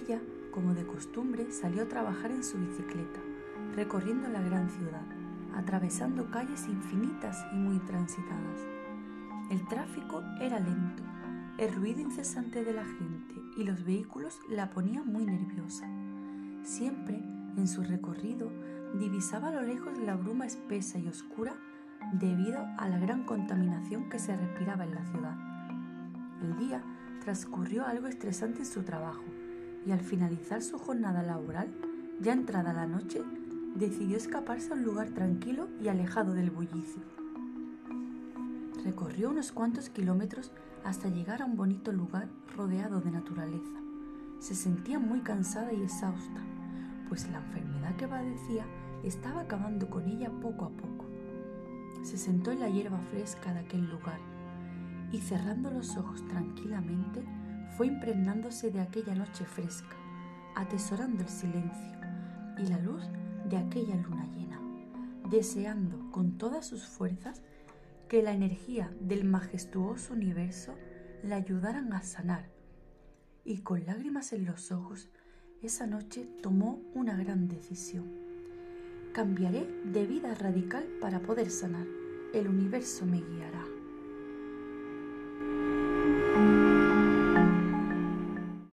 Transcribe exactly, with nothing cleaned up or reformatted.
Ella, como de costumbre, salió a trabajar en su bicicleta, recorriendo la gran ciudad, atravesando calles infinitas y muy transitadas. El tráfico era lento, el ruido incesante de la gente y los vehículos la ponían muy nerviosa. Siempre, en su recorrido, divisaba a lo lejos la bruma espesa y oscura debido a la gran contaminación que se respiraba en la ciudad. El día transcurrió algo estresante en su trabajo y al finalizar su jornada laboral, ya entrada la noche, decidió escaparse a un lugar tranquilo y alejado del bullicio. Recorrió unos cuantos kilómetros hasta llegar a un bonito lugar rodeado de naturaleza. Se sentía muy cansada y exhausta, pues la enfermedad que padecía estaba acabando con ella poco a poco. Se sentó en la hierba fresca de aquel lugar y cerrando los ojos tranquilamente fue impregnándose de aquella noche fresca, atesorando el silencio y la luz de aquella luna llena, deseando con todas sus fuerzas que la energía del majestuoso universo la ayudaran a sanar. Y con lágrimas en los ojos, esa noche tomó una gran decisión. Cambiaré de vida radical para poder sanar. El universo me guiará.